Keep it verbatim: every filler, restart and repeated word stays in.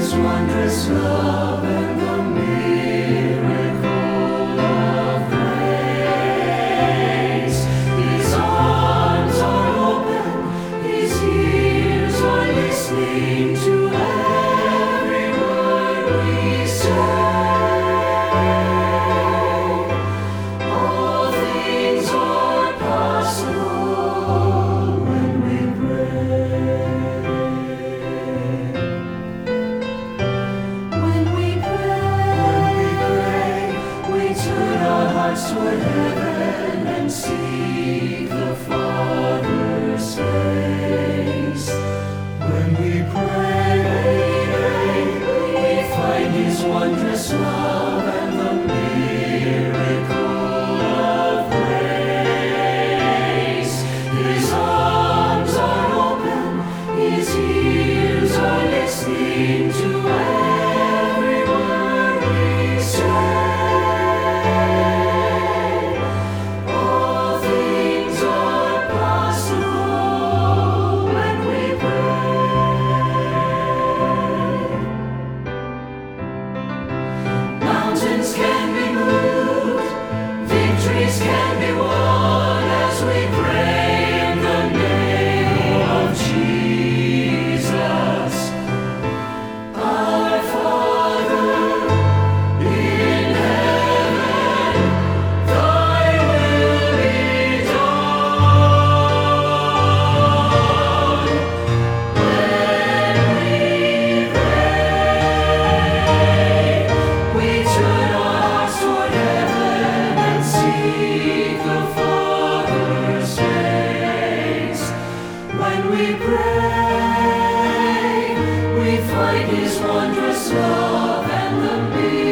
His wondrous love and the miracle of grace. His arms are open, His ears are listening to every word we say. All things are possible when we pray. When we pray, we turn our hearts toward heaven and seek the Father's face. When we pray, we find His wondrous love and the miracle of grace. His arms are open, His ears are listening to every word we say. All things are possible when we pray. Mountains can be moved, victories can be won as we pray in the name of Jesus. Our Father in heaven, Thy will be done. When we pray, we turn our hearts toward heaven and seek the Father's face. When we pray, we find His wondrous love and the